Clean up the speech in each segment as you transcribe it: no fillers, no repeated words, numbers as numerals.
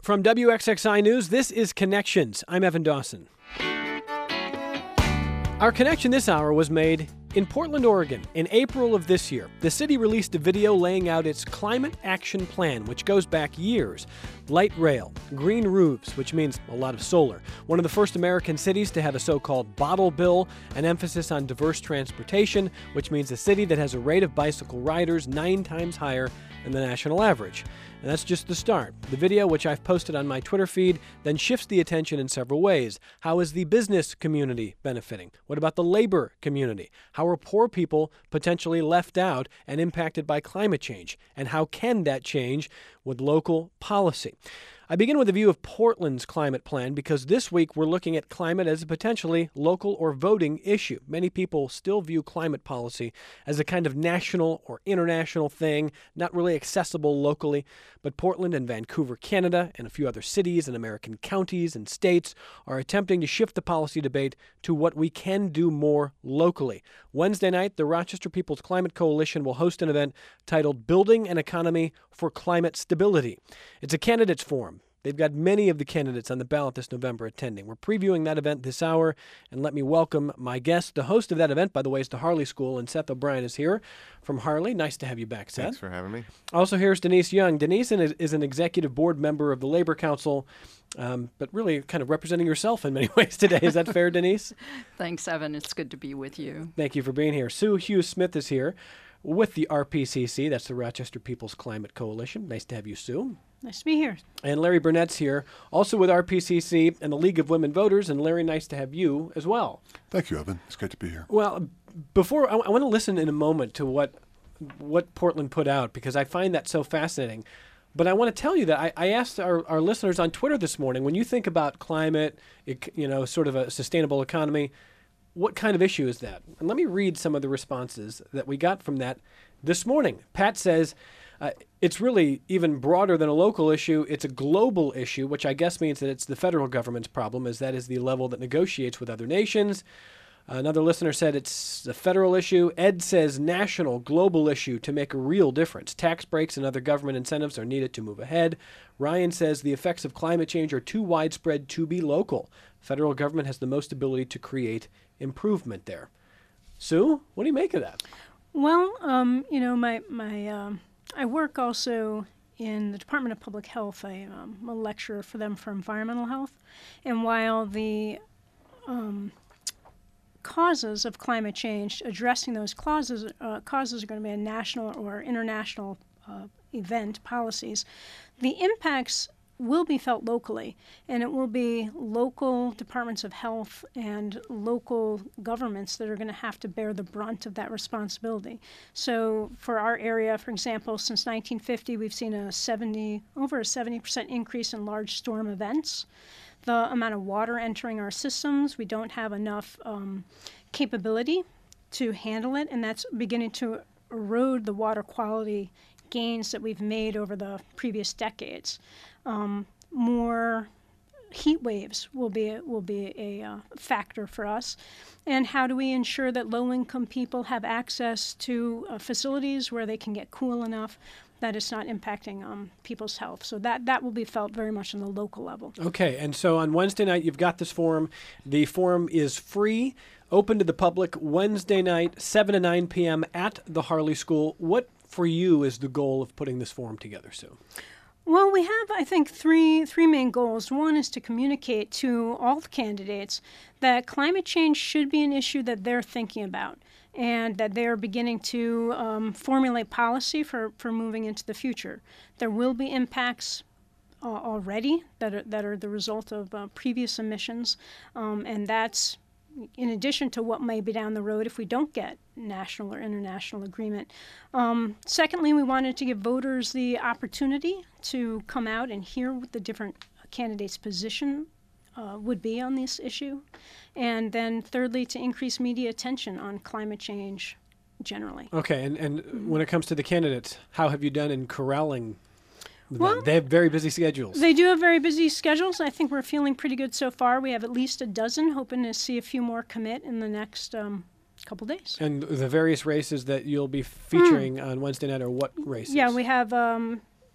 From WXXI News, this is Connections. I'm Evan Dawson. Our connection this hour was made in Portland, Oregon. In April of this year, the city released a video laying out its climate action plan, which goes back years. Light rail, green roofs, which means a lot of solar. One of the first American cities to have a so-called bottle bill, an emphasis on diverse transportation, which means a city that has a rate of bicycle riders 9 times higher than the national average. And that's just the start. The video, which I've posted on my Twitter feed, then shifts the attention in several ways. How is the business community benefiting? What about the labor community? How are poor people potentially left out and impacted by climate change? And how can that change with local policy? I begin with a view of Portland's climate plan because this week we're looking at climate as a potentially local or voting issue. Many people still view climate policy as a kind of national or international thing, not really accessible locally. But Portland and Vancouver, Canada, and a few other cities and American counties and states are attempting to shift the policy debate to what we can do more locally. Wednesday night, the Rochester People's Climate Coalition will host an event titled Building an Economy for Climate Stability. It's a candidates forum. They've got many of the candidates on the ballot this November attending. We're previewing that event this hour, and let me welcome my guest. The host of that event, by the way, is the Harley School, and Seth O'Brien is here from Harley. Nice to have you back, Seth. Thanks for having me. Also, here's Denise Young. Denise is an executive board member of the Labor Council, but really kind of representing yourself in many ways today. Is that fair, Denise? Thanks, Evan. It's good to be with you. Thank you for being here. Sue Hughes-Smith is here with the RPCC. That's the Rochester People's Climate Coalition. Nice to have you, Sue. Nice to be here. And Larry Burnett's here, also with RPCC and the League of Women Voters. And Larry, nice to have you as well. Thank you, Evan. It's great to be here. Well, before I want to listen in a moment to what Portland put out, because I find that so fascinating. But I want to tell you that I asked our listeners on Twitter this morning, when you think about climate, sort of a sustainable economy, what kind of issue is that? And let me read some of the responses that we got from that this morning. Pat says, it's really even broader than a local issue. It's a global issue, which I guess means that it's the federal government's problem, as that is the level that negotiates with other nations. Another listener said it's a federal issue. Ed says national, global issue to make a real difference. Tax breaks and other government incentives are needed to move ahead. Ryan says the effects of climate change are too widespread to be local. Federal government has the most ability to create there. Sue, what do you make of that? Well, I work also in the Department of Public Health. I'm a lecturer for them for environmental health. And while the causes of climate change, addressing those causes are going to be a national or international event, policies, the impacts will be felt locally, and it will be local departments of health and local governments that are going to have to bear the brunt of that responsibility. So for our area, for example, since 1950, we've seen over a 70% increase in large storm events. The amount of water entering our systems, we don't have enough capability to handle it, and that's beginning to erode the water quality gains that we've made over the previous decades. More heat waves will be a factor for us. And how do we ensure that low-income people have access to facilities where they can get cool enough that it's not impacting people's health? So that will be felt very much on the local level. Okay, and so on Wednesday night, you've got this forum. The forum is free, open to the public, Wednesday night, 7 to 9 p.m. at the Harley School. What, for you, is the goal of putting this forum together, Sue? Well, we have, I think, three main goals. One is to communicate to all the candidates that climate change should be an issue that they're thinking about and that they're beginning to formulate policy for moving into the future. There will be impacts already that are the result of previous emissions, and that's in addition to what may be down the road if we don't get national or international agreement. Secondly, we wanted to give voters the opportunity to come out and hear what the different candidates' position would be on this issue. And then thirdly, to increase media attention on climate change generally. Okay, and when it comes to the candidates, how have you done in corralling them? Well, they have very busy schedules. They do have very busy schedules. I think we're feeling pretty good so far. We have at least a dozen, hoping to see a few more commit in the next couple days. And the various races that you'll be featuring on Wednesday night are what races? Yeah, we have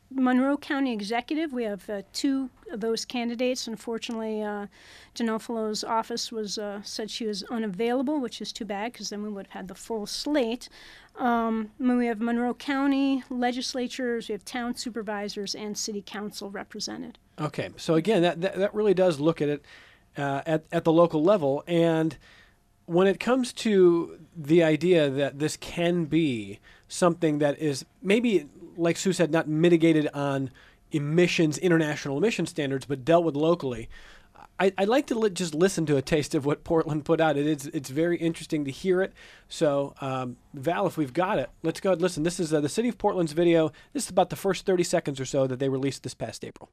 Monroe County Executive, we have two of those candidates. Unfortunately, Denolfilo's office was said she was unavailable, which is too bad because then we would have had the full slate. We have Monroe County legislatures, we have town supervisors, and city council represented. Okay, so again, that really does look at it at the local level. And when it comes to the idea that this can be something that is maybe, like Sue said, not mitigated on international emission standards, but dealt with locally, I'd like to just listen to a taste of what Portland put out. It's very interesting to hear it. So, Val, if we've got it, let's go ahead and listen. This is the City of Portland's video. This is about the first 30 seconds or so that they released this past April.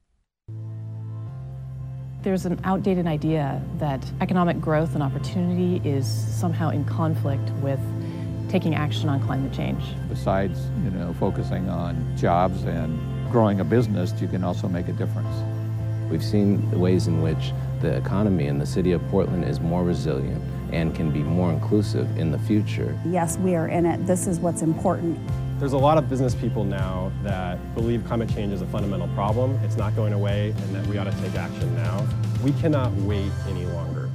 There's an outdated idea that economic growth and opportunity is somehow in conflict with taking action on climate change. Besides, focusing on jobs and growing a business, you can also make a difference. We've seen the ways in which the economy in the city of Portland is more resilient and can be more inclusive in the future. Yes, we are in it. This is what's important. There's a lot of business people now that believe climate change is a fundamental problem. It's not going away and that we ought to take action now. We cannot wait any longer.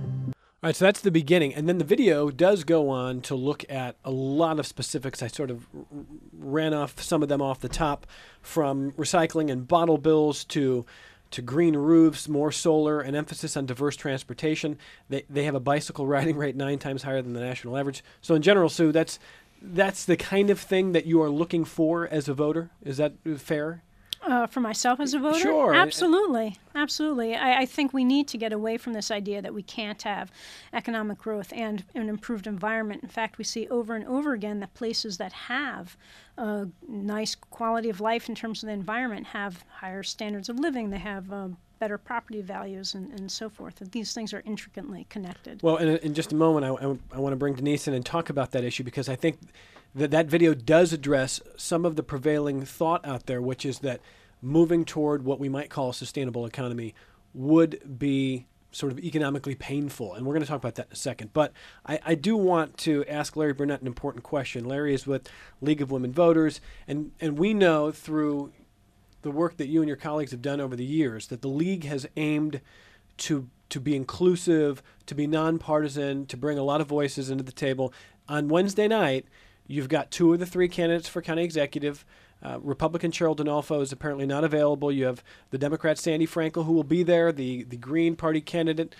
All right, so that's the beginning. And then the video does go on to look at a lot of specifics. I sort of ran off some of them off the top, from recycling and bottle bills to green roofs, more solar, an emphasis on diverse transportation. They have a bicycle riding rate 9 times higher than the national average. So in general, Sue, that's the kind of thing that you are looking for as a voter. Is that fair? For myself as a voter? Sure. Absolutely. Absolutely. I think we need to get away from this idea that we can't have economic growth and an improved environment. In fact, we see over and over again that places that have a nice quality of life in terms of the environment have higher standards of living. They have better property values and so forth. That these things are intricately connected. Well, in just a moment, I want to bring Denise in and talk about that issue, because I think that video does address some of the prevailing thought out there, which is that moving toward what we might call a sustainable economy would be sort of economically painful. And we're going to talk about that in a second. But I do want to ask Larry Burnett an important question. Larry is with League of Women Voters, and we know through the work that you and your colleagues have done over the years that the League has aimed to be inclusive, to be nonpartisan, to bring a lot of voices into the table. On Wednesday night, you've got 2 of the 3 candidates for county executive. Republican Cheryl Denolfo is apparently not available. You have the Democrat Sandy Frankel, who will be there. The Green Party candidate,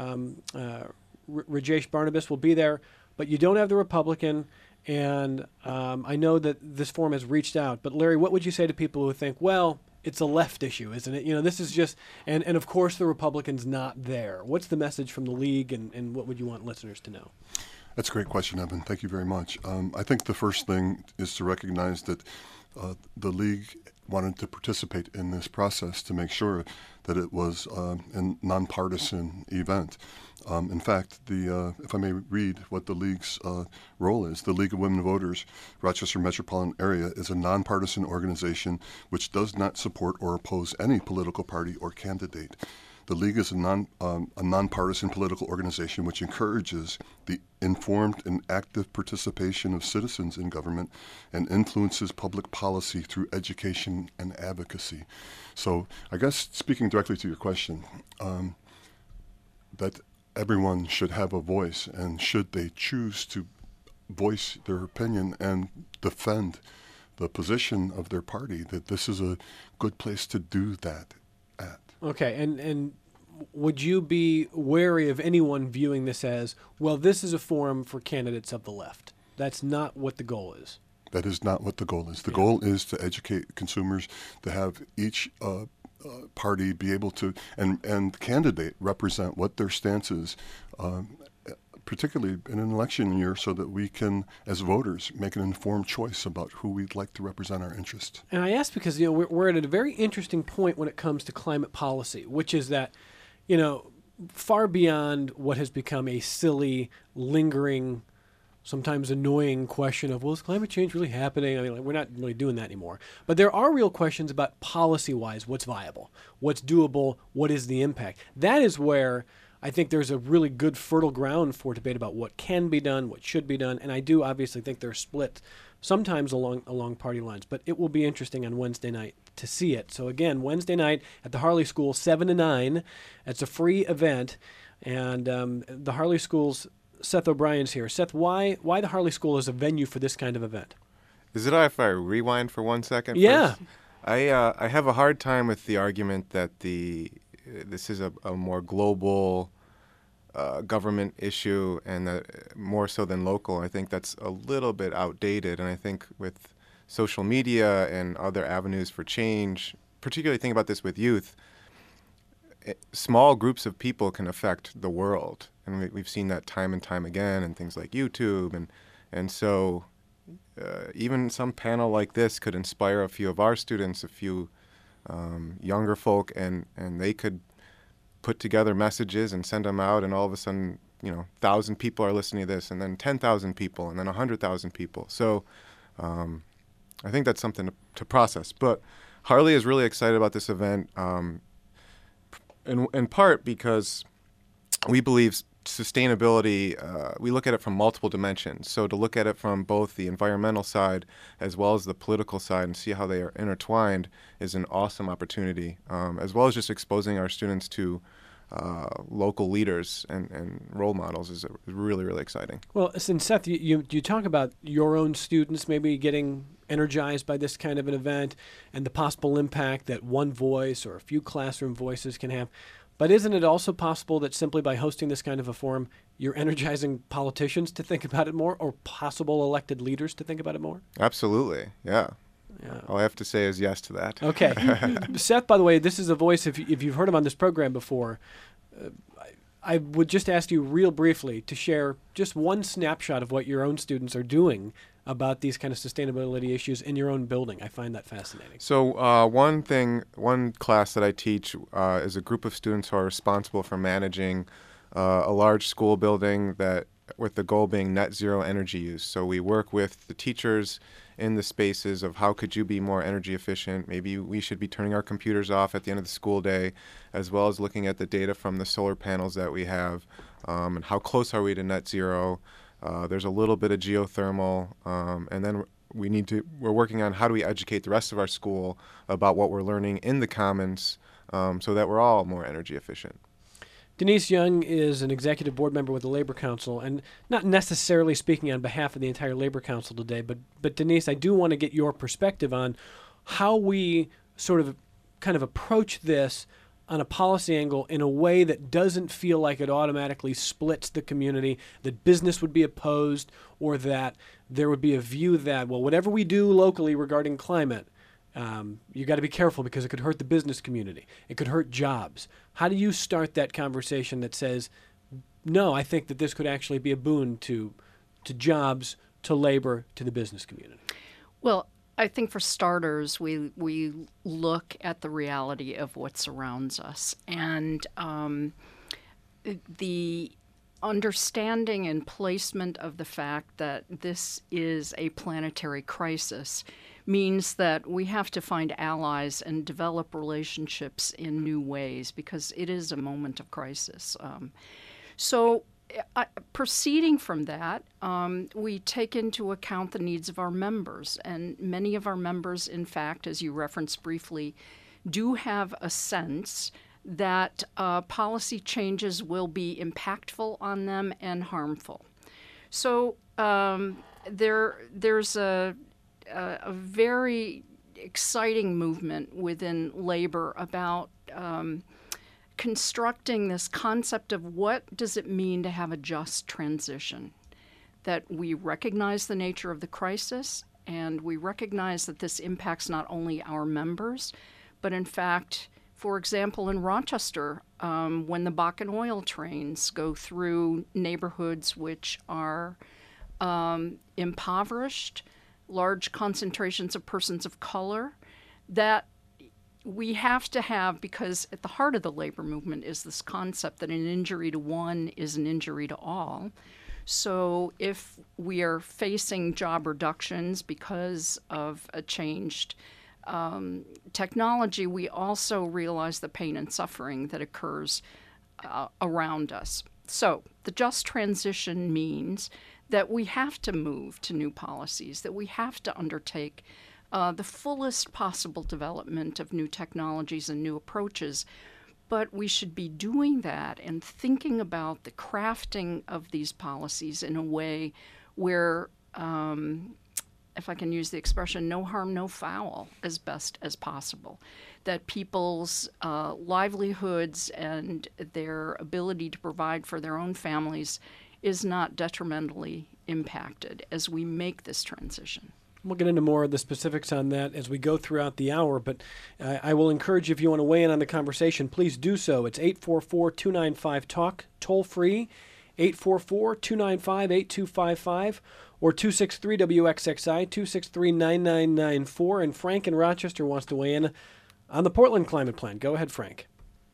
Rajesh Barnabas, will be there. But you don't have the Republican. And I know that this forum has reached out. But Larry, what would you say to people who think, well, it's a left issue, isn't it? This is just, and of course the Republican's not there. What's the message from the League, and what would you want listeners to know? That's a great question, Evan. Thank you very much. I think the first thing is to recognize that the League wanted to participate in this process to make sure that it was a nonpartisan event. In fact, if I may read what the League's role is, the League of Women Voters, Rochester Metropolitan Area, is a nonpartisan organization which does not support or oppose any political party or candidate. The League is a nonpartisan political organization which encourages the informed and active participation of citizens in government and influences public policy through education and advocacy. So I guess speaking directly to your question, that everyone should have a voice, and should they choose to voice their opinion and defend the position of their party, that this is a good place to do that at. Okay, and would you be wary of anyone viewing this as, well, this is a forum for candidates of the left? That's not what the goal is. That is not what the goal is. The goal is to educate consumers, to have each party be able to, and candidate represent what their stance is, particularly in an election year, so that we can, as voters, make an informed choice about who we'd like to represent our interests. And I ask because we're at a very interesting point when it comes to climate policy, which is that, far beyond what has become a silly, lingering, sometimes annoying question of, well, is climate change really happening? I mean, we're not really doing that anymore. But there are real questions about policy-wise, what's viable, what's doable, what is the impact. That is where I think there's a really good fertile ground for debate about what can be done, what should be done, and I do obviously think they're split sometimes along party lines. But it will be interesting on Wednesday night to see it. So again, Wednesday night at the Harley School, 7 to 9. It's a free event. And the Harley School's Seth O'Brien's here. Seth, why the Harley School is a venue for this kind of event? Is it all right if I rewind for 1 second? Yeah. First? I have a hard time with the argument that this is a more global government issue and that more so than local. I think that's a little bit outdated, and I think with social media and other avenues for change, particularly think about this with youth, small groups of people can affect the world, and we've seen that time and time again in things like YouTube, and so even some panel like this could inspire a few of our students, a few younger folk, and they could put together messages and send them out, and all of a sudden, 1,000 people are listening to this, and then 10,000 people, and then 100,000 people. So I think that's something to process. But Harley is really excited about this event. In part because we believe sustainability, we look at it from multiple dimensions. So to look at it from both the environmental side as well as the political side and see how they are intertwined is an awesome opportunity, as well as just exposing our students to local leaders and role models is really, really exciting. Well, since Seth, you talk about your own students maybe getting energized by this kind of an event and the possible impact that one voice or a few classroom voices can have. But isn't it also possible that simply by hosting this kind of a forum, you're energizing politicians to think about it more, or possible elected leaders to think about it more? Absolutely, yeah. All I have to say is yes to that. Okay. Seth, by the way, this is a voice, if you've heard him on this program before, I would just ask you real briefly to share just one snapshot of what your own students are doing about these kind of sustainability issues in your own building. I find that fascinating. So one class that I teach is a group of students who are responsible for managing a large school building that, with the goal being net zero energy use. So we work with the teachers in the spaces of how could you be more energy efficient. Maybe we should be turning our computers off at the end of the school day, as well as looking at the data from the solar panels that we have, and how close are we to net zero. There's a little bit of geothermal, and then we're working on how do we educate the rest of our school about what we're learning in the commons, so that we're all more energy efficient. Denise Young is an executive board member with the Labor Council, and not necessarily speaking on behalf of the entire Labor Council today, but Denise, I do want to get your perspective on how we sort of kind of approach this on a policy angle in a way that doesn't feel like it automatically splits the community, that business would be opposed, or that there would be a view that, well, whatever we do locally regarding climate, you got to be careful because it could hurt the business community. It could hurt jobs. How do you start that conversation that says, no, I think that this could actually be a boon to jobs, to labor, to the business community? Well, I think for starters, we look at the reality of what surrounds us, and the understanding and placement of the fact that this is a planetary crisis means that we have to find allies and develop relationships in new ways because it is a moment of crisis. Proceeding from that, we take into account the needs of our members. And many of our members, in fact, as you referenced briefly, do have a sense that policy changes will be impactful on them and harmful. So there's a very exciting movement within labor about constructing this concept of what does it mean to have a just transition, that we recognize the nature of the crisis and we recognize that this impacts not only our members, but in fact, for example, in Rochester, when the Bakken oil trains go through neighborhoods which are impoverished, large concentrations of persons of color, that we have to have, because at the heart of the labor movement is this concept that an injury to one is an injury to all. So if we are facing job reductions because of a changed technology, we also realize the pain and suffering that occurs around us. So the just transition means that we have to move to new policies, that we have to undertake the fullest possible development of new technologies and new approaches. But we should be doing that and thinking about the crafting of these policies in a way where, if I can use the expression, no harm, no foul as best as possible. That people's livelihoods and their ability to provide for their own families is not detrimentally impacted as we make this transition. We'll get into more of the specifics on that as we go throughout the hour, but I will encourage you, if you want to weigh in on the conversation, please do so. It's 844-295-TALK, toll free, 844-295-8255, or 263-WXXI, 263-9994. And Frank in Rochester wants to weigh in on the Portland Climate Plan. Go ahead, Frank.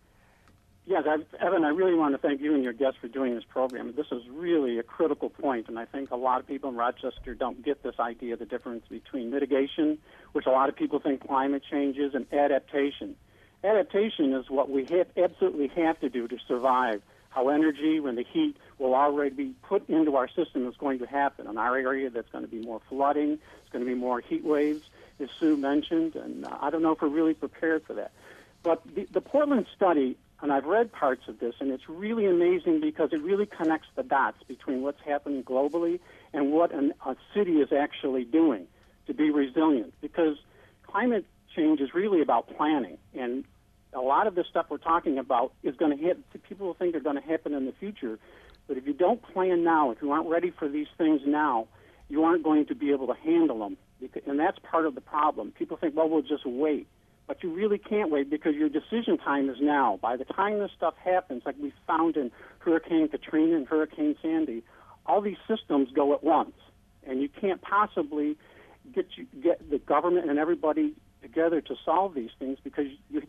Yes, Evan, I really want to thank you and your guests for doing this program. This is really a critical point, and I think a lot of people in Rochester don't get this idea, the difference between mitigation, which a lot of people think climate change is, and adaptation. Adaptation is what we absolutely have to do to survive. How energy, when the heat will already be put into our system, is going to happen. In our area, that's going to be more flooding, it's going to be more heat waves, as Sue mentioned, and I don't know if we're really prepared for that. But the Portland study, and I've read parts of this, and it's really amazing because it really connects the dots between what's happening globally and what a city is actually doing to be resilient. Because climate change is really about planning, and a lot of the stuff we're talking about is going to happen. People think they're going to happen in the future, but if you don't plan now, if you aren't ready for these things now, you aren't going to be able to handle them. And that's part of the problem. People think, well, we'll just wait. But you really can't wait because your decision time is now. By the time this stuff happens, like we found in Hurricane Katrina and Hurricane Sandy, all these systems go at once. And you can't possibly get the government and everybody together to solve these things because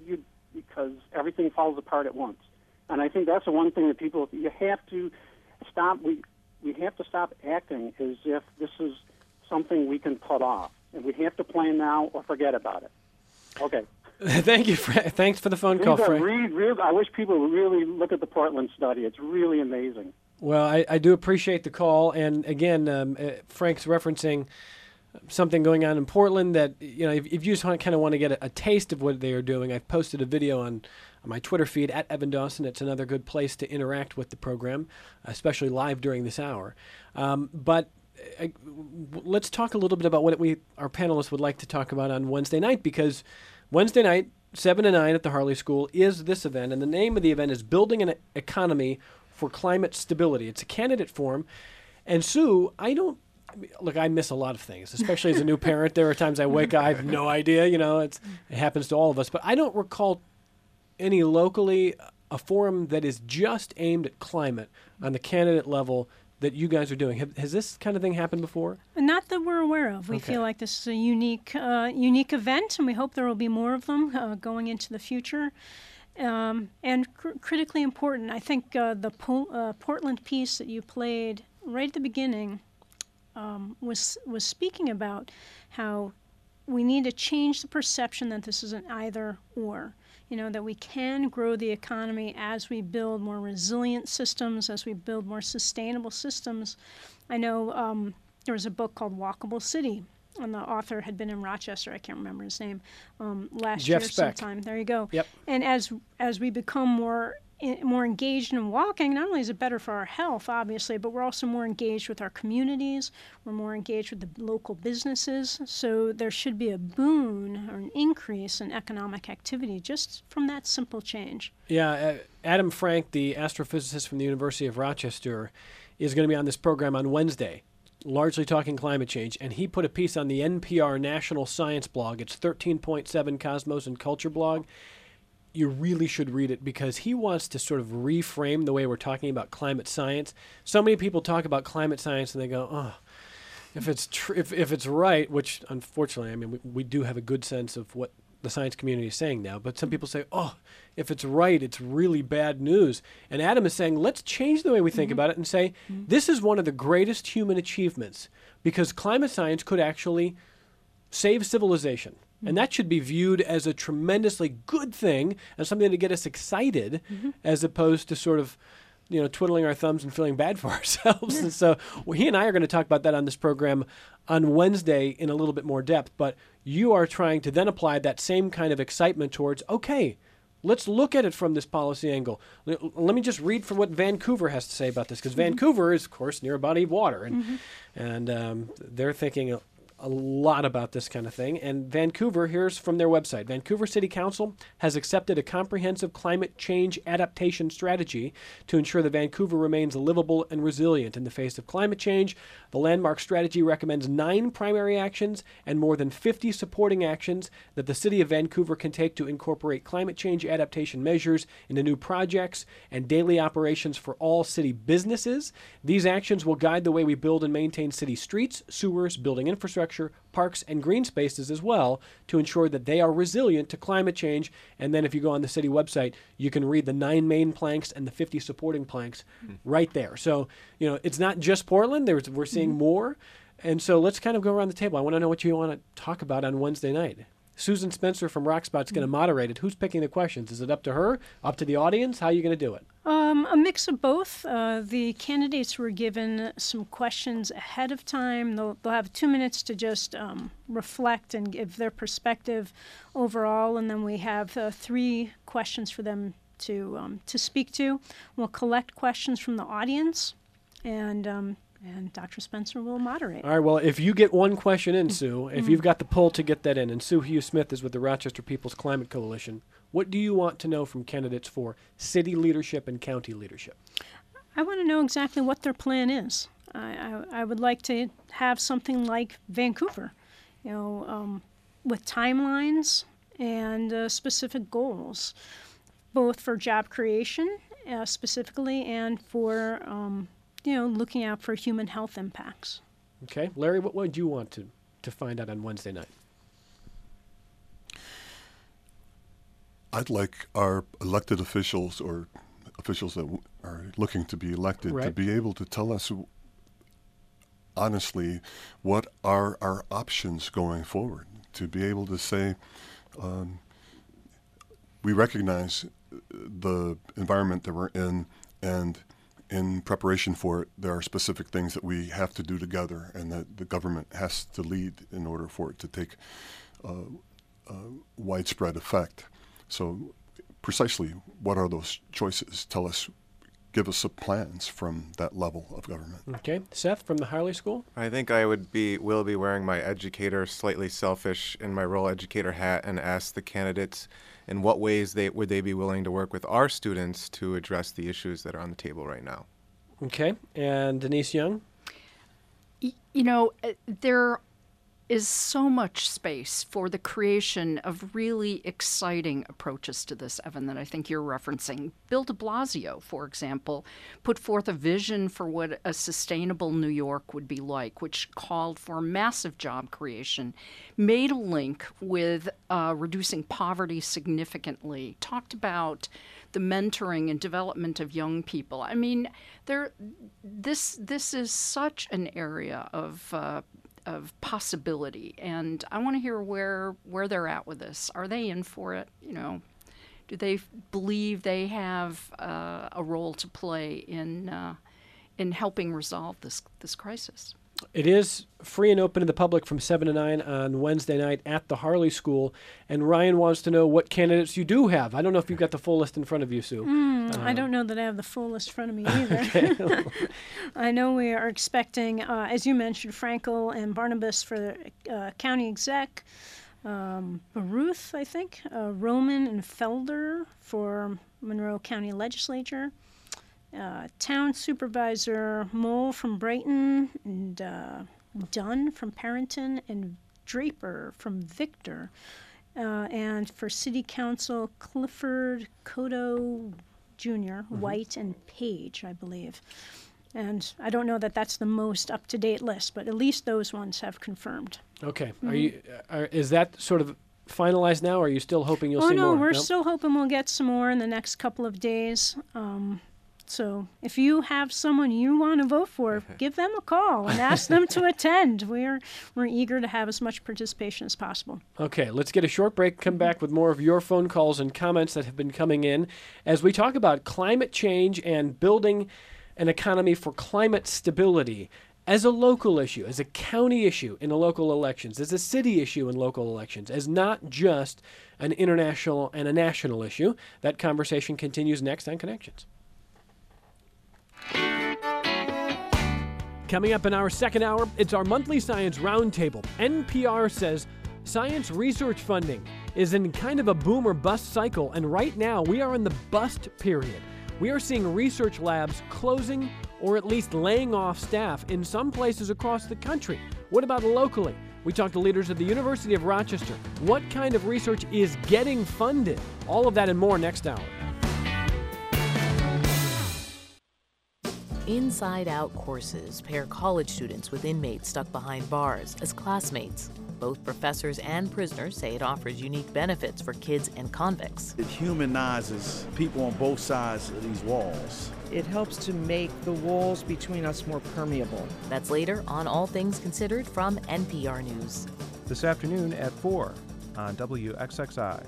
everything falls apart at once. And I think that's the one thing that you have to stop. We have to stop acting as if this is something we can put off. And we have to plan now or forget about it. Okay. Thank you. Thanks for the phone call, Frank. I wish people would really look at the Portland study. It's really amazing. Well, I do appreciate the call. And again, Frank's referencing something going on in Portland that, if you just kind of want to get a taste of what they are doing, I've posted a video on my Twitter feed at Evan Dawson. It's another good place to interact with the program, especially live during this hour. But let's talk a little bit about what our panelists would like to talk about on Wednesday night, because Wednesday night, 7 to 9 at the Harley School is this event, and the name of the event is Building an Economy for Climate Stability. It's a candidate forum. And Sue, I miss a lot of things, especially as a new parent. There are times I wake up, I have no idea, it happens to all of us, but I don't recall any locally a forum that is just aimed at climate on the candidate level that you guys are doing. Has this kind of thing happened before? Not that we're aware of. We feel like this is a unique event, and we hope there will be more of them going into the future. And critically important, I think the Portland piece that you played right at the beginning was speaking about how we need to change the perception that this is an either or. That we can grow the economy as we build more resilient systems, as we build more sustainable systems. I know there was a book called Walkable City, and the author had been in Rochester. I can't remember his name. Last Jeff year Speck. sometime. There you go. Yep. And as we become more engaged in walking, not only is it better for our health, obviously, but we're also more engaged with our communities. We're more engaged with the local businesses. So there should be a boon or an increase in economic activity just from that simple change. Yeah, Adam Frank, the astrophysicist from the University of Rochester, is going to be on this program on Wednesday, largely talking climate change. And he put a piece on the NPR National Science blog. It's 13.7 Cosmos and Culture blog. You really should read it because he wants to sort of reframe the way we're talking about climate science. So many people talk about climate science and they go, oh, if it's right, which unfortunately, we do have a good sense of what the science community is saying now, but some people say, oh, if it's right, it's really bad news. And Adam is saying, let's change the way we think about it and say, this is one of the greatest human achievements because climate science could actually save civilization. And that should be viewed as a tremendously good thing and something to get us excited as opposed to sort of twiddling our thumbs and feeling bad for ourselves. And so he and I are going to talk about that on this program on Wednesday in a little bit more depth. But you are trying to then apply that same kind of excitement towards, okay, let's look at it from this policy angle. Let me just read from what Vancouver has to say about this, because Vancouver is, of course, near a body of water, and they're thinking a lot about this kind of thing. And Vancouver, here's from their website. Vancouver City Council has accepted a comprehensive climate change adaptation strategy to ensure that Vancouver remains livable and resilient in the face of climate change. The landmark strategy recommends 9 primary actions and more than 50 supporting actions that the City of Vancouver can take to incorporate climate change adaptation measures into new projects and daily operations for all city businesses. These actions will guide the way we build and maintain city streets, sewers, building infrastructure, parks, and green spaces as well, to ensure that they are resilient to climate change. And then if you go on the city website, you can read the 9 main planks and the 50 supporting planks right there. So, it's not just Portland. We're seeing more. And so let's kind of go around the table. I want to know what you want to talk about on Wednesday night. Susan Spencer from Rockspot's going to moderate it. Who's picking the questions? Is it up to her? Up to the audience? How are you going to do it? A mix of both. The candidates were given some questions ahead of time. They'll have 2 minutes to just reflect and give their perspective overall, and then we have 3 questions for them to speak to. We'll collect questions from the audience, and Dr. Spencer will moderate. All right, well, if you get one question in, Sue, if you've got the pull to get that in, and Sue Hughes-Smith is with the Rochester People's Climate Coalition, what do you want to know from candidates for city leadership and county leadership? I want to know exactly what their plan is. I would like to have something like Vancouver, with timelines and specific goals, both for job creation specifically and for looking out for human health impacts. Okay. Larry, what would you want to find out on Wednesday night? I'd like our elected officials or officials that are looking to be elected to be able to tell us honestly what are our options going forward, to be able to say we recognize the environment that we're in, and in preparation for it, there are specific things that we have to do together and that the government has to lead in order for it to take widespread effect. So precisely what are those choices? Tell us, give us some plans from that level of government. Okay. Seth from the Harley School? I think I will be wearing my educator, slightly selfish in my role educator hat, and ask the candidates in what ways would they be willing to work with our students to address the issues that are on the table right now. Okay. And Denise Young? There is so much space for the creation of really exciting approaches to this, Evan, that I think you're referencing. Bill de Blasio, for example, put forth a vision for what a sustainable New York would be like, which called for massive job creation, made a link with reducing poverty significantly, talked about the mentoring and development of young people. I mean, this is such an area of possibility, and I want to hear where they're at with this. Are they in for it? Do they believe they have a role to play in helping resolve this crisis? It is free and open to the public from 7 to 9 on Wednesday night at the Harley School. And Ryan wants to know what candidates you do have. I don't know if you've got the full list in front of you, Sue. I don't know that I have the full list in front of me either. Okay. I know we are expecting, as you mentioned, Frankel and Barnabas for the county exec, Baruth, I think, Roman and Felder for Monroe County Legislature, Town Supervisor Mole from Brighton, and Dunn from Parrington, and Draper from Victor. And for City Council, Clifford, Cotto Jr., White, and Page, I believe. And I don't know that that's the most up-to-date list, but at least those ones have confirmed. Okay. Is that sort of finalized now, or are you still hoping you'll see more? We're still hoping we'll get some more in the next couple of days. So if you have someone you want to vote for, give them a call and ask them to attend. We're eager to have as much participation as possible. Okay, let's get a short break, come back with more of your phone calls and comments that have been coming in as we talk about climate change and building an economy for climate stability as a local issue, as a county issue in the local elections, as a city issue in local elections, as not just an international and a national issue. That conversation continues next on Connections. Coming up in our second hour, it's our monthly science roundtable. NPR says science research funding is in kind of a boom or bust cycle, and right now we are in the bust period. We are seeing research labs closing or at least laying off staff in some places across the country. What about locally? We talked to leaders at the University of Rochester. What kind of research is getting funded? All of that and more next hour. Inside Out courses pair college students with inmates stuck behind bars as classmates. Both professors and prisoners say it offers unique benefits for kids and convicts. It humanizes people on both sides of these walls. It helps to make the walls between us more permeable. That's later on All Things Considered from NPR News. This afternoon at 4 on WXXI.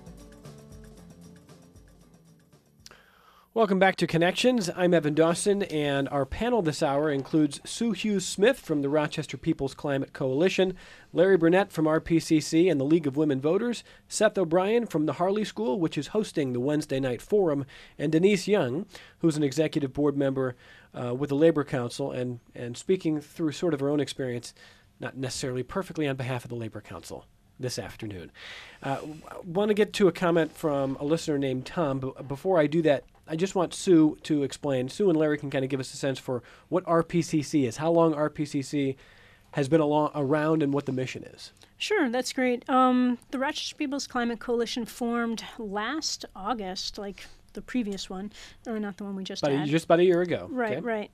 Welcome back to Connections. I'm Evan Dawson, and our panel this hour includes Sue Hughes-Smith from the Rochester People's Climate Coalition, Larry Burnett from RPCC and the League of Women Voters, Seth O'Brien from the Harley School, which is hosting the Wednesday night forum, and Denise Young, who's an executive board member with the Labor Council and speaking through sort of her own experience, not necessarily perfectly on behalf of the Labor Council this afternoon. I want to get to a comment from a listener named Tom, but before I do that, I just want Sue to explain. Sue and Larry can kind of give us a sense for what RPCC is, how long RPCC has been around, and what the mission is. Sure, that's great. The Rochester People's Climate Coalition formed last August, like the previous one, or not the one we just had. Just about a year ago. Right, okay. Right.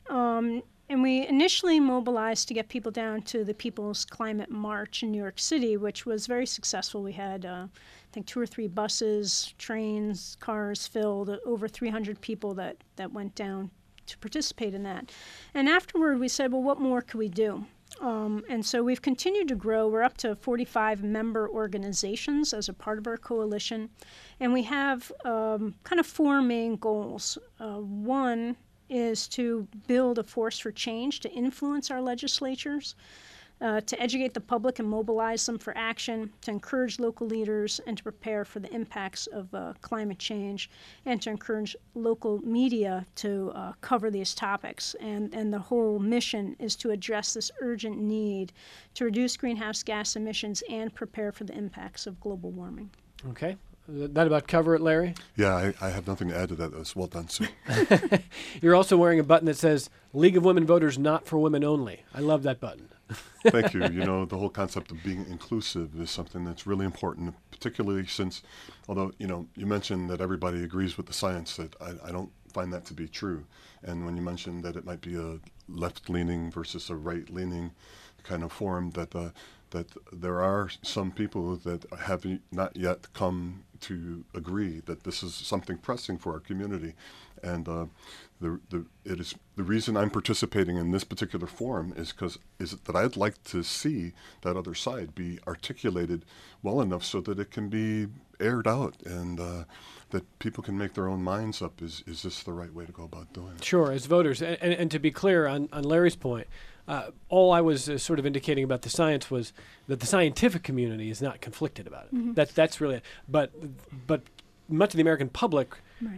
And we initially mobilized to get people down to the People's Climate March in New York City, which was very successful. We had, I think, 2 or 3 buses, trains, cars filled, over 300 people that went down to participate in that. And afterward, we said, well, what more could we do? And so we've continued to grow. We're up to 45 member organizations as a part of our coalition. And we have kind of 4 main goals. One is to build a force for change, to influence our legislatures, to educate the public and mobilize them for action, to encourage local leaders and to prepare for the impacts of climate change, and to encourage local media to cover these topics. And the whole mission is to address this urgent need to reduce greenhouse gas emissions and prepare for the impacts of global warming. Okay. That about cover it, Larry? Yeah, I have nothing to add to that. That's well done, Sue. You're also wearing a button that says League of Women Voters Not for Women Only. I love that button. Thank you. You know, the whole concept of being inclusive is something that's really important, particularly since, although, you know, you mentioned that everybody agrees with the science, that I don't find that to be true. And when you mentioned that it might be a left-leaning versus a right-leaning kind of forum, that there are some people that have not yet come to agree that this is something pressing for our community. And the reason I'm participating in this particular forum is that I'd like to see that other side be articulated well enough so that it can be aired out and that people can make their own minds up. Is this the right way to go about doing it? Sure, as voters. And to be clear on Larry's point, all I was sort of indicating about the science was that the scientific community is not conflicted about it. Mm-hmm. That's really it. But much of the American public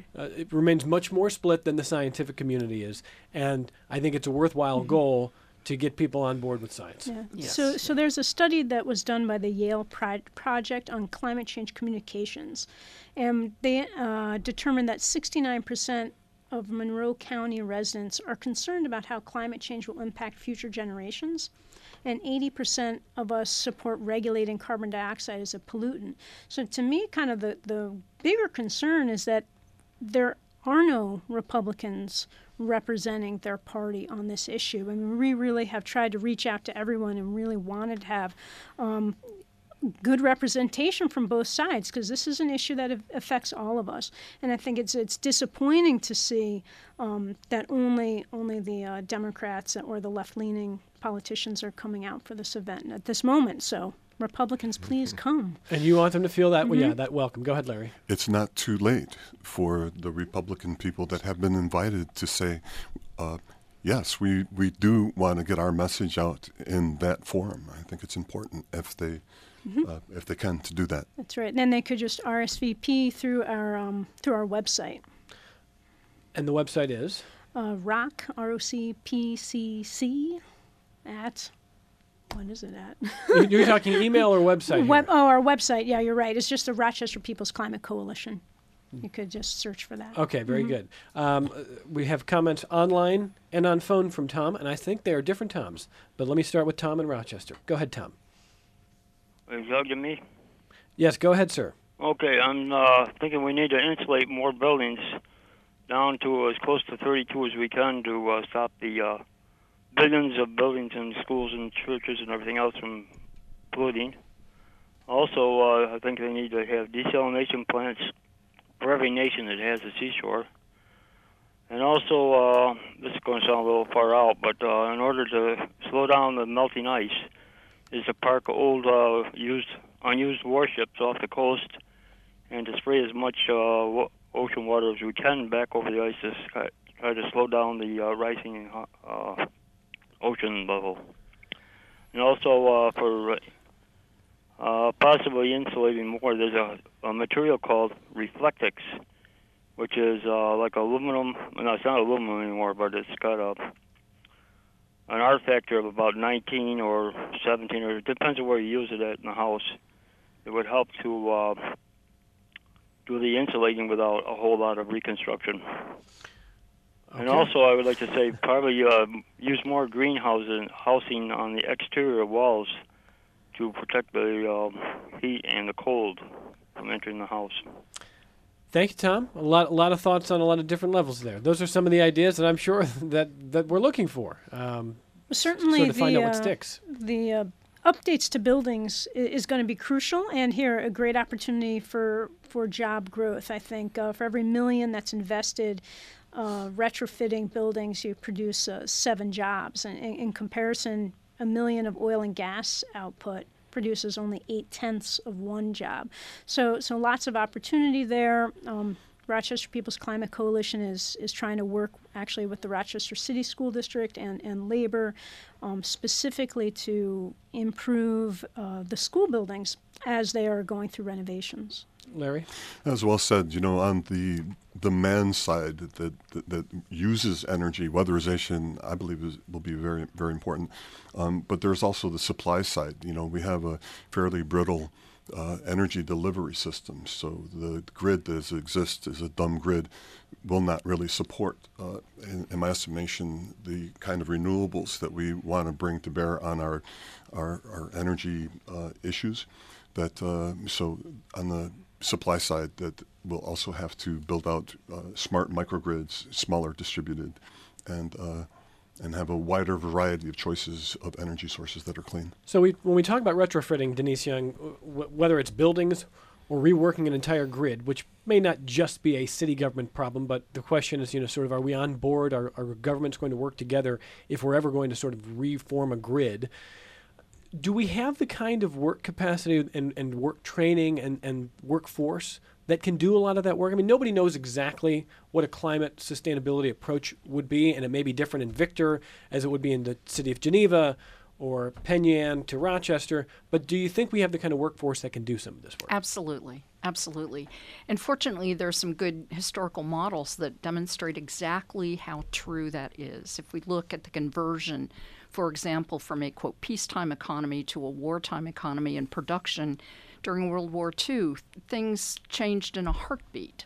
it remains much more split than the scientific community is. And I think it's a worthwhile goal to get people on board with science. Yeah. Yes. So there's a study that was done by the Yale Project on Climate Change Communications. And they determined that 69% of Monroe County residents are concerned about how climate change will impact future generations, and 80% of us support regulating carbon dioxide as a pollutant. So to me, kind of the bigger concern is that there are no Republicans representing their party on this issue. I mean, we really have tried to reach out to everyone and really wanted to have good representation from both sides, because this is an issue that affects all of us. And I think it's disappointing to see that only the Democrats or the left-leaning politicians are coming out for this event at this moment. So Republicans, please come. And you want them to feel that, that welcome. Go ahead, Larry. It's not too late for the Republican people that have been invited to say, yes, we do want to get our message out in that forum. I think it's important if they can to do that. That's right. And then they could just RSVP through our website. And the website is? ROCPCC at... What is it at? You're talking email or website? Our website. Yeah, you're right. It's just the Rochester People's Climate Coalition. You could just search for that. Okay, very good. We have comments online and on phone from Tom, and I think they are different Toms. But let me start with Tom in Rochester. Go ahead, Tom. Is that to me? Yes, go ahead, sir. Okay, I'm thinking we need to insulate more buildings down to as close to 32 as we can to stop the billions of buildings in schools and churches and everything else from polluting. Also, I think they need to have desalination plants for every nation that has a seashore. And also, this is going to sound a little far out, but in order to slow down the melting ice, is to park old unused warships off the coast and to spray as much ocean water as we can back over the ice to try to slow down the rising ocean level. And also for possibly insulating more, there's a material called Reflectix, which is like aluminum. No, it's not aluminum anymore, but it's got an R factor of about 19 or 17, or it depends on where you use it at in the house. It would help to do the insulating without a whole lot of reconstruction. Okay. And also, I would like to say probably use more housing on the exterior walls to protect the heat and the cold from entering the house. Thank you, Tom. A lot of thoughts on a lot of different levels there. Those are some of the ideas that I'm sure that we're looking for. Certainly, sort of find out what sticks. The updates to buildings is going to be crucial, and here a great opportunity for job growth. I think for every $1 million that's invested retrofitting buildings, you produce 7 jobs. And in comparison, $1 million of oil and gas output produces only 0.8 of 1 job. So lots of opportunity there. Rochester People's Climate Coalition is trying to work actually with the Rochester City School District and labor specifically to improve the school buildings as they are going through renovations. Larry? As well said, on the demand side that uses energy, weatherization, I believe will be very, very important. But there's also the supply side. We have a fairly brittle energy delivery system. So the grid that exists as a dumb grid will not really support, in my estimation, the kind of renewables that we want to bring to bear on our energy issues. So on the supply side, that we'll also have to build out smart microgrids, smaller distributed, and have a wider variety of choices of energy sources that are clean. So when we talk about retrofitting, Denise Young, whether it's buildings or reworking an entire grid, which may not just be a city government problem, but the question is, sort of, are we on board? Are governments going to work together if we're ever going to sort of reform a grid? Do we have the kind of work capacity and work training and workforce that can do a lot of that work? I mean, nobody knows exactly what a climate sustainability approach would be, and it may be different in Victor as it would be in the city of Geneva or Penn Yan to Rochester. But do you think we have the kind of workforce that can do some of this work? Absolutely. Absolutely. And fortunately, there are some good historical models that demonstrate exactly how true that is. If we look at the conversion, for example, from a, quote, peacetime economy to a wartime economy and production during World War II, things changed in a heartbeat.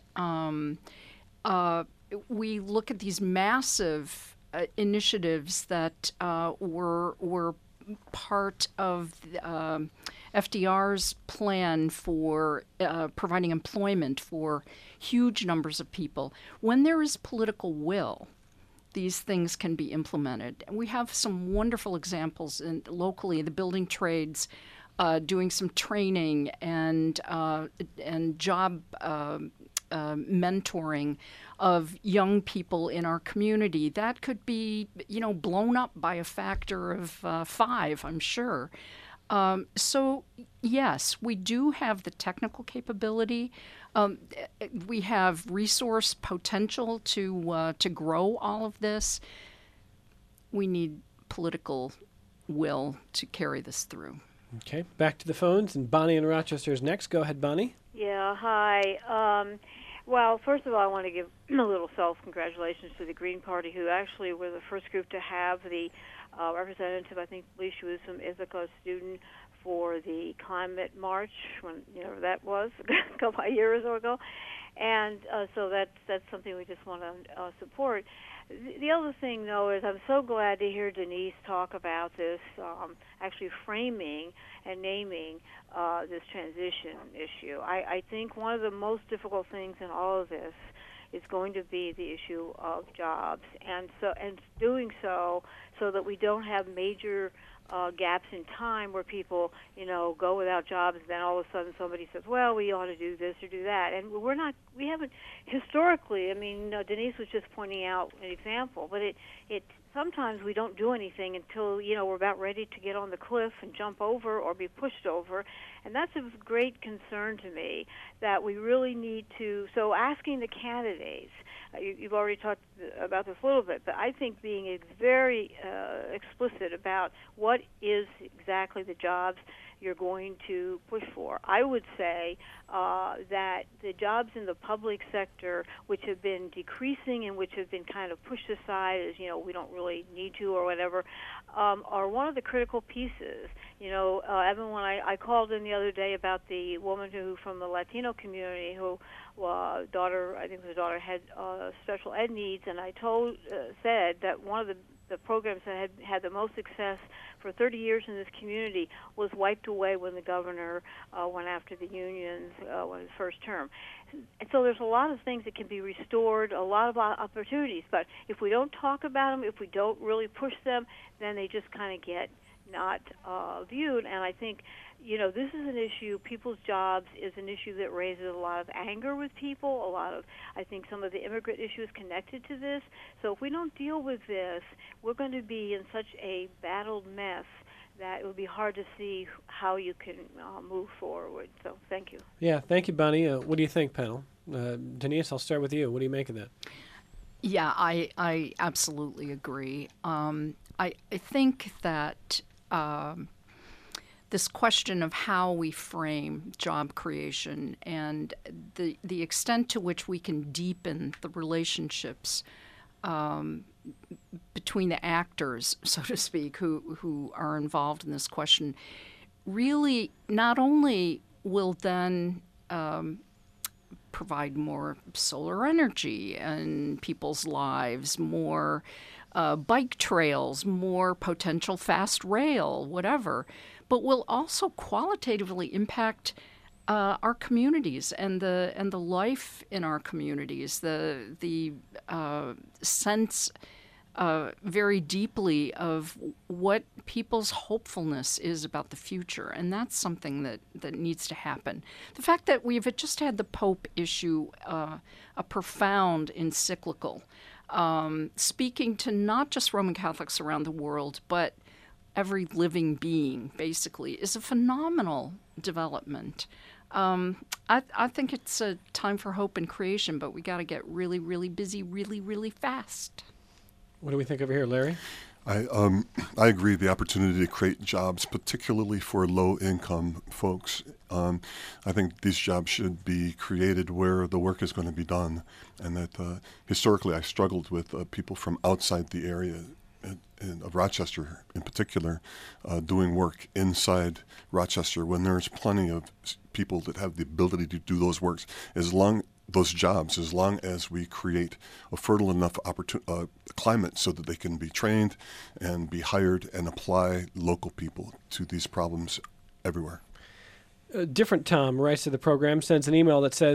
We look at these massive initiatives that were part of FDR's plan for providing employment for huge numbers of people. When there is political will, these things can be implemented. And we have some wonderful examples locally. The building trades doing some training and job mentoring of young people in our community, that could be, blown up by a factor of 5, I'm sure. So, yes, we do have the technical capability. We have resource potential to grow all of this. We need political will to carry this through. Okay, back to the phones, and Bonnie in Rochester is next. Go ahead, Bonnie. Yeah, hi. Well, first of all, I want to give a little self-congratulations to the Green Party, who actually were the first group to have the representative, I think, she was from Ithaca, student, for the climate march, when that was a couple of years ago. And so that's something we just want to support. The other thing, though, is I'm so glad to hear Denise talk about this, actually framing and naming this transition issue. I think one of the most difficult things in all of this is going to be the issue of jobs, and doing so that we don't have major gaps in time where people, go without jobs, and then all of a sudden somebody says, well, we ought to do this or do that. And we haven't, historically, Denise was just pointing out an example, but it sometimes we don't do anything until, we're about ready to get on the cliff and jump over or be pushed over. And that's a great concern to me, that we really need to, so asking the candidates, you've already talked about this a little bit, but I think being very explicit about what is exactly the jobs you're going to push for. I would say that the jobs in the public sector, which have been decreasing and which have been kind of pushed aside as, we don't really need to or whatever, are one of the critical pieces. Evan, when I called in the other day about the woman who from the Latino community who daughter had special ed needs, and I said that one of the programs that had the most success for 30 years in this community was wiped away when the governor went after the unions in his first term. And so there's a lot of things that can be restored, a lot of opportunities, but if we don't talk about them, if we don't really push them, then they just kind of get not viewed. And I think, this is an issue, people's jobs is an issue that raises a lot of anger with people, I think some of the immigrant issues connected to this. So if we don't deal with this, we're going to be in such a battled mess that it would be hard to see how you can move forward. So thank you. Yeah, thank you, Bonnie. What do you think, panel? Denise, I'll start with you. What do you make of that? Yeah, I absolutely agree. I think that this question of how we frame job creation and the extent to which we can deepen the relationships between the actors, so to speak, who are involved in this question, really not only will then provide more solar energy in people's lives, more bike trails, more potential fast rail, whatever, but will also qualitatively impact our communities and the life in our communities, the sense very deeply of what people's hopefulness is about the future, and that's something that needs to happen. The fact that we've just had the Pope issue a profound encyclical, speaking to not just Roman Catholics around the world, but every living being, basically, is a phenomenal development. I think it's a time for hope and creation, but we got to get really, really busy really, really fast. What do we think over here, Larry? I agree. The opportunity to create jobs, particularly for low-income folks, I think these jobs should be created where the work is going to be done, and that historically I struggled with people from outside the area of Rochester in particular, doing work inside Rochester when there's plenty of people that have the ability to do those works, as long as we create a fertile enough climate so that they can be trained and be hired and apply local people to these problems everywhere. Different Tom writes to the program, sends an email that says,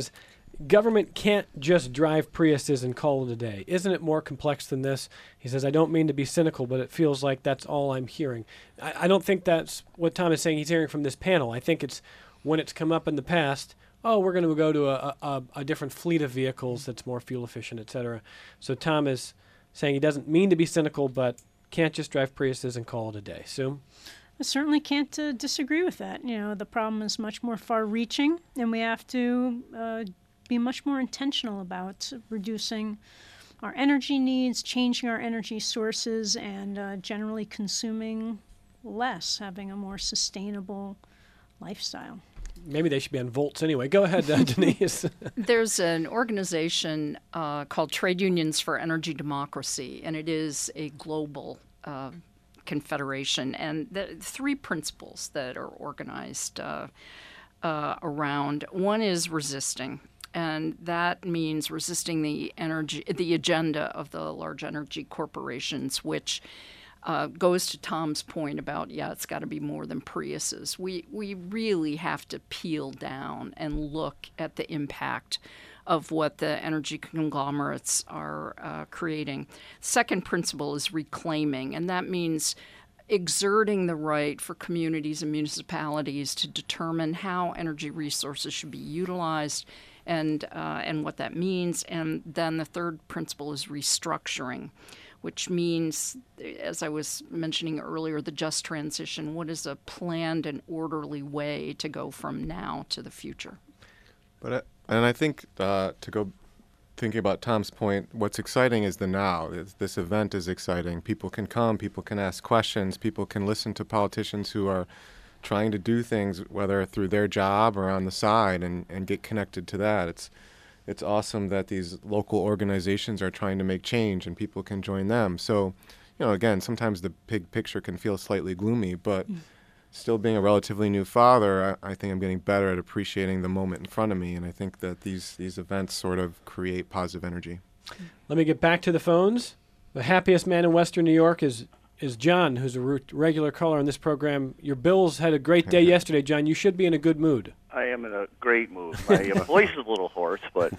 government can't just drive Priuses and call it a day. Isn't it more complex than this? He says, I don't mean to be cynical, but it feels like that's all I'm hearing. I don't think that's what Tom is saying he's hearing from this panel. I think it's when it's come up in the past, oh, we're going to go to a different fleet of vehicles that's more fuel efficient, et cetera. So Tom is saying he doesn't mean to be cynical, but can't just drive Priuses and call it a day. Sue? I certainly can't disagree with that. The problem is much more far-reaching, and we have to be much more intentional about reducing our energy needs, changing our energy sources, and generally consuming less, having a more sustainable lifestyle. Maybe they should be on volts anyway. Go ahead, Denise. There's an organization called Trade Unions for Energy Democracy, and it is a global confederation. And the three principles that are organized around. One is resisting, and that means resisting the agenda of the large energy corporations, which goes to Tom's point about, it's got to be more than Priuses. We really have to peel down and look at the impact of what the energy conglomerates are creating. Second principle is reclaiming, and that means exerting the right for communities and municipalities to determine how energy resources should be utilized and what that means. And then the third principle is restructuring, which means, as I was mentioning earlier, the just transition. What is a planned and orderly way to go from now to the future? And I think thinking about Tom's point, what's exciting is the now. This event is exciting. People can come, people can ask questions, people can listen to politicians who are trying to do things, whether through their job or on the side, and get connected to that. It's awesome that these local organizations are trying to make change and people can join them. So, again, sometimes the big picture can feel slightly gloomy, but still being a relatively new father, I think I'm getting better at appreciating the moment in front of me, and I think that these events sort of create positive energy. Let me get back to the phones. The happiest man in Western New York is John, who's a regular caller on this program. Your Bills had a great day yesterday, John. You should be in a good mood. I am in a great mood. My voice is a little hoarse, but...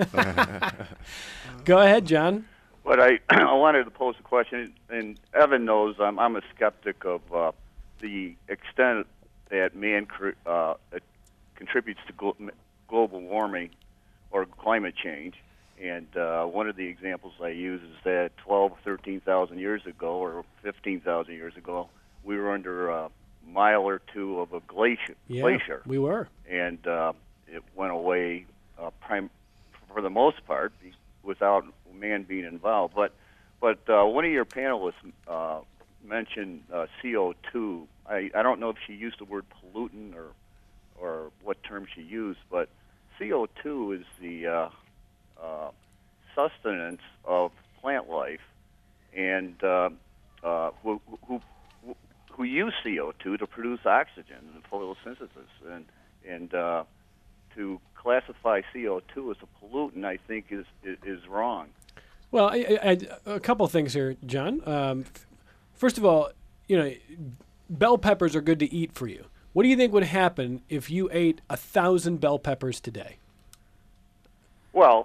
Go ahead, John. But I wanted to pose a question, and Evan knows I'm a skeptic of the extent that man contributes to global warming or climate change. And one of the examples I use is that 12,000 or 13,000 years ago, or 15,000 years ago, we were under a mile or two of a glacier. Yeah, we were. And it went away for the most part without man being involved. But one of your panelists mentioned CO2. I don't know if she used the word pollutant or what term she used, but CO2 is the sustenance of plant life, and who use CO2 to produce oxygen in photosynthesis, and to classify CO2 as a pollutant, I think is wrong. Well, a couple of things here, John. First of all, bell peppers are good to eat for you. What do you think would happen if you ate 1,000 bell peppers today? Well,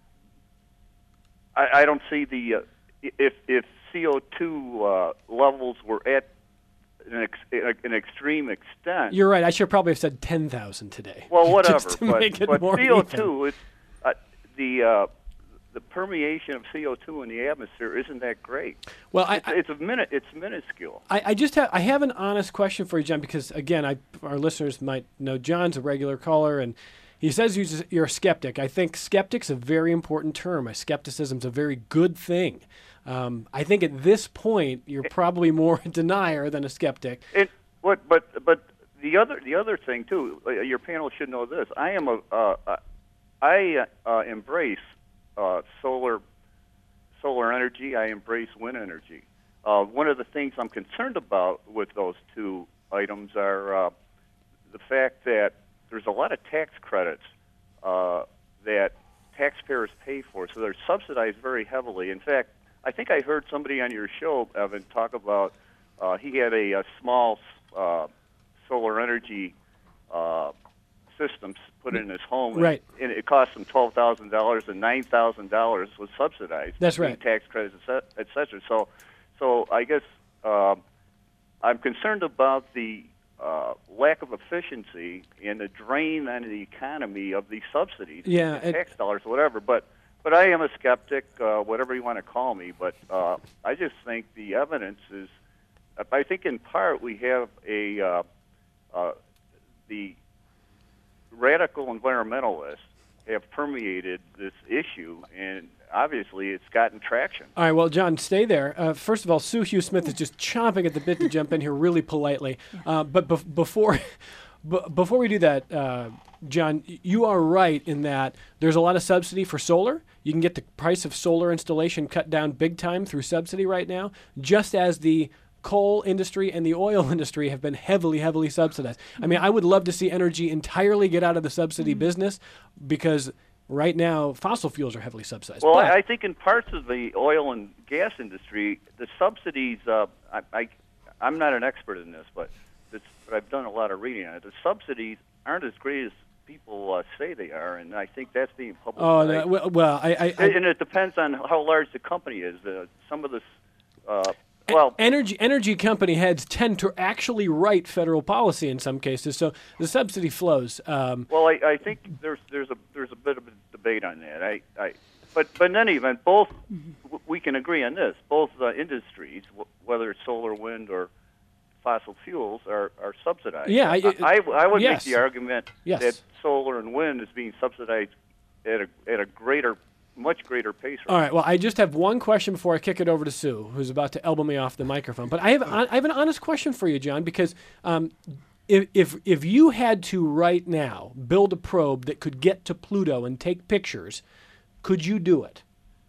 I don't see the if CO2 levels were at an extreme extent. You're right. I should probably have said 10,000 today. Well, whatever. Just to make it but more CO2 even. The permeation of CO2 in the atmosphere isn't that great. Well, it's minuscule. I have an honest question for you, John, because again, our listeners might know John's a regular caller, and he says you're a skeptic. I think skeptic's a very important term. Skepticism's a very good thing. I think at this point you're probably more a denier than a skeptic. But the other thing too, your panel should know this. I embrace solar energy. I embrace wind energy. One of the things I'm concerned about with those two items are the fact that there's a lot of tax credits that taxpayers pay for, so they're subsidized very heavily. In fact, I think I heard somebody on your show, Evan, talk about he had a small solar energy systems put in his home. Right. And it cost him $12,000, and $9,000 was subsidized. That's right. Tax credits, et cetera. So I guess I'm concerned about the lack of efficiency and the drain on the economy of these subsidies, tax dollars, whatever. But I am a skeptic, whatever you want to call me. But I just think the evidence is. I think in part we have the radical environmentalists have permeated this issue, and obviously it's gotten traction. All right, well, John, stay there. First of all, Sue Hughes-Smith is just chomping at the bit to jump in here really politely. But before we do that, John, you are right in that there's a lot of subsidy for solar. You can get the price of solar installation cut down big time through subsidy right now, just as the coal industry and the oil industry have been heavily, heavily subsidized. I mean, I would love to see energy entirely get out of the subsidy business, because right now fossil fuels are heavily subsidized. Well, I think in parts of the oil and gas industry, the subsidies, I'm not an expert in this, but I've done a lot of reading on it. The subsidies aren't as great as people say they are, and I think that's being publicized. Oh, no, well, and it depends on how large the company is. Some of this... energy company heads tend to actually write federal policy in some cases, so the subsidy flows. Well, I think there's a bit of a debate on that. But in any event, both we can agree on this. Both industries, whether it's solar, wind, or fossil fuels, are subsidized. Yeah, I would yes. make the argument Yes. that solar and wind is being subsidized at a much greater pace. All right. Well, I just have one question before I kick it over to Sue, who's about to elbow me off the microphone. But I have an honest question for you, John, because if you had to right now build a probe that could get to Pluto and take pictures, could you do it?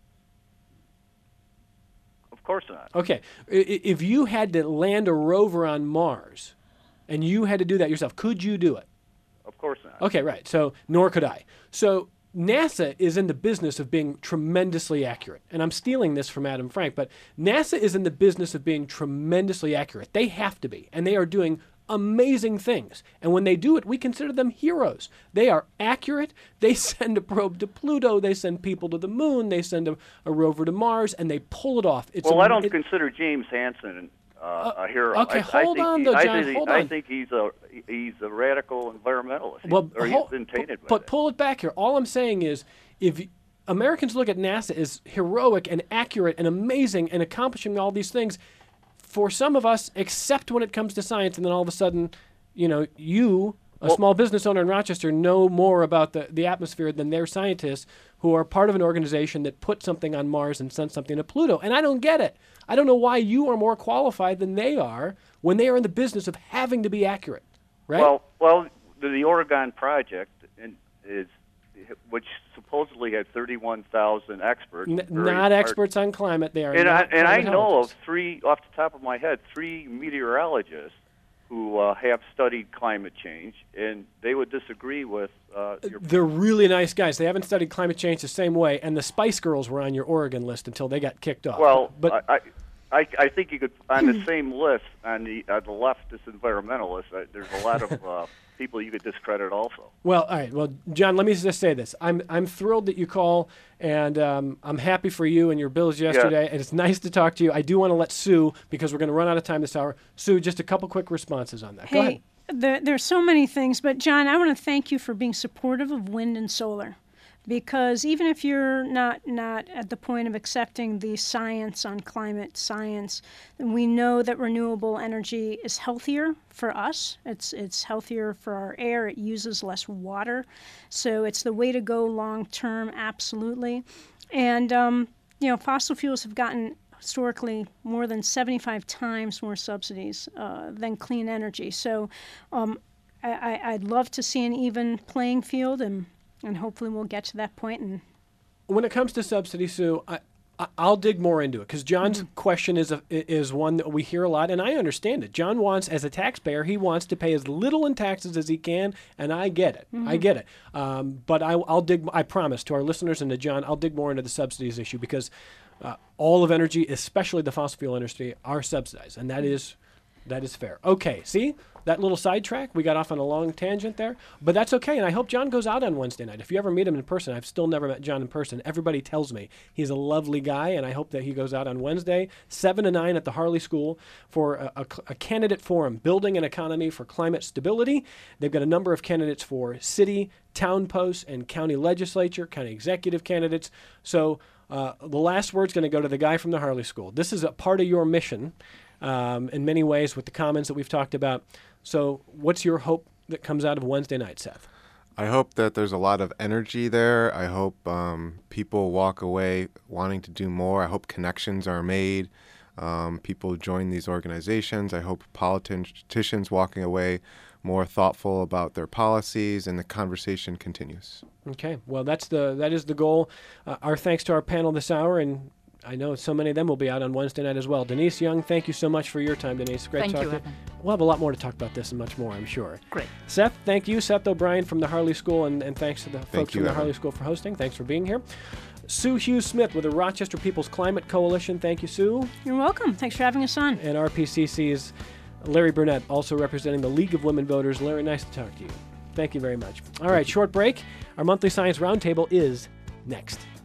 Of course not. Okay. If you had to land a rover on Mars, and you had to do that yourself, could you do it? Of course not. Okay, right. So nor could I. So NASA is in the business of being tremendously accurate. And I'm stealing this from Adam Frank, but NASA is in the business of being tremendously accurate. They have to be. And they are doing amazing things. And when they do it, we consider them heroes. They are accurate. They send a probe to Pluto. They send people to the moon. They send a rover to Mars, and they pull it off. I don't consider James Hansen a hero. Okay, hold on, though, John. Hold on. I think he's a radical environmentalist. He's been tainted by But pull it back here. All I'm saying is, if Americans look at NASA as heroic and accurate and amazing and accomplishing all these things, for some of us, except when it comes to science, and then all of a sudden, you, a small business owner in Rochester, know more about the atmosphere than their scientists who are part of an organization that put something on Mars and sent something to Pluto. And I don't get it. I don't know why you are more qualified than they are when they are in the business of having to be accurate, right? Well, the Oregon project which supposedly had 31,000 experts. Not experts on climate. They are. And I know of three, off the top of my head, 3 meteorologists who have studied climate change, and they would disagree with your... They're really nice guys. They haven't studied climate change the same way, and the Spice Girls were on your Oregon list until they got kicked off. Well, but I think you could, on the same list, on the leftist environmentalists, there's a lot of people you could discredit also. Well, all right. Well, John, let me just say this. I'm thrilled that you call, and I'm happy for you and your bills yesterday, and it's nice to talk to you. I do want to let Sue, because we're going to run out of time this hour. Sue, just a couple quick responses on that. Go ahead. There's so many things, but John, I want to thank you for being supportive of wind and solar. Because even if you're not at the point of accepting the science on climate science, we know that renewable energy is healthier for us. It's healthier for our air. It uses less water. So it's the way to go long term, absolutely. And, fossil fuels have gotten historically more than 75 times more subsidies than clean energy. So I'd love to see an even playing field, and hopefully we'll get to that point. And when it comes to subsidy, Sue, I'll dig more into it, because John's question is one that we hear a lot, and I understand it. John wants, as a taxpayer, he wants to pay as little in taxes as he can, and I get it. I get it. But I'll dig. I promise to our listeners and to John, I'll dig more into the subsidies issue, because all of energy, especially the fossil fuel industry, are subsidized, and that is That is fair. Okay, see? That little sidetrack, we got off on a long tangent there, but that's okay, and I hope John goes out on Wednesday night. If you ever meet him in person, I've still never met John in person. Everybody tells me he's a lovely guy, and I hope that he goes out on Wednesday, 7 to 9 at the Harley School for a candidate forum, Building an Economy for Climate Stability. They've got a number of candidates for city, town posts, and county legislature, county executive candidates. So the last word's going to go to the guy from the Harley School. This is a part of your mission in many ways with the comments that we've talked about. So what's your hope that comes out of Wednesday night, Seth? I hope that there's a lot of energy there. I hope people walk away wanting to do more. I hope connections are made. People join these organizations. I hope politicians walking away more thoughtful about their policies, and the conversation continues. Okay, well, that is the goal. Our thanks to our panel this hour, and I know so many of them will be out on Wednesday night as well. Denise Young, thank you so much for your time, Denise. Great Thank talking. you, Evan. We'll have a lot more to talk about this and much more, I'm sure. Great. Seth, thank you. Seth O'Brien from the Harley School, and thanks to the folks you, from the Evan. Harley School for hosting. Thanks for being here. Sue Hughes-Smith with the Rochester People's Climate Coalition. Thank you, Sue. You're welcome. Thanks for having us on. And RPCC's Larry Burnett, also representing the League of Women Voters. Larry, nice to talk to you. Thank you very much. All right, short break. Our monthly Science Roundtable is next.